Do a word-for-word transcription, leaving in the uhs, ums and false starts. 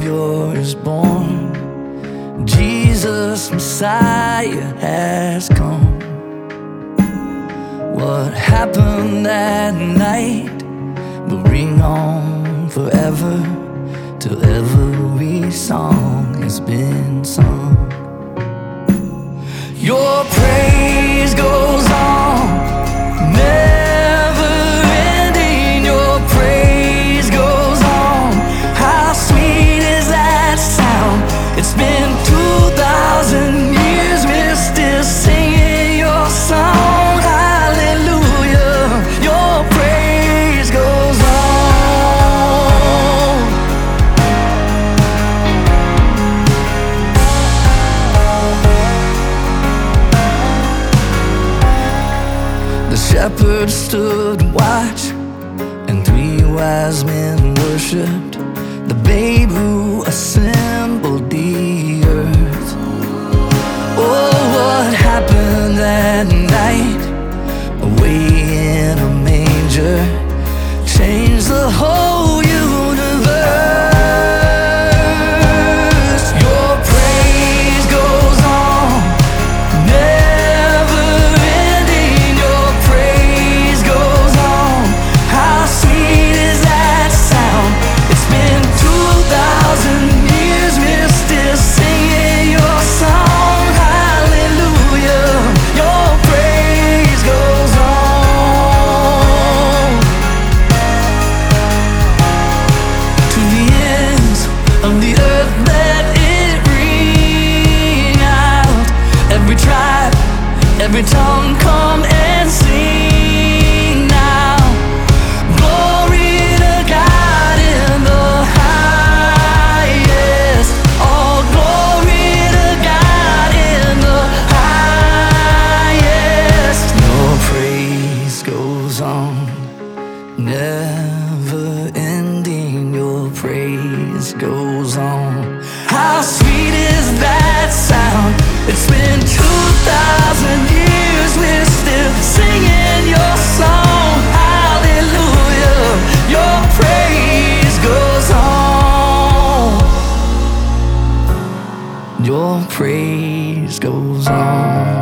Savior is born. Jesus, Messiah, has come. What happened that night will ring on forever, till every song has been sung. Your praise goes on, never ending. Your praise goes on. How sweet is that sound? It's been two thousand years, we're still singing your song. Hallelujah, your praise goes on. The shepherds stood watch, and three wise men worshipped the babe who assembled the earth. Oh, what happened that night away in a manger changed the whole universe. Your praise goes on, never ending. Your praise goes on. How sweet is that sound? It's been two thousand years, we're still singing your song. Hallelujah, your praise goes on. To the ends of the earth let it ring out. Every tribe, every tongue, come and sing now. Glory to God in the highest. All glory to God in the highest. Your praise goes on, never ending. Your praise goes on. How sweet is that sound? It's been two thousand years, we're still singing your song. Hallelujah, your praise goes on. Your praise goes on.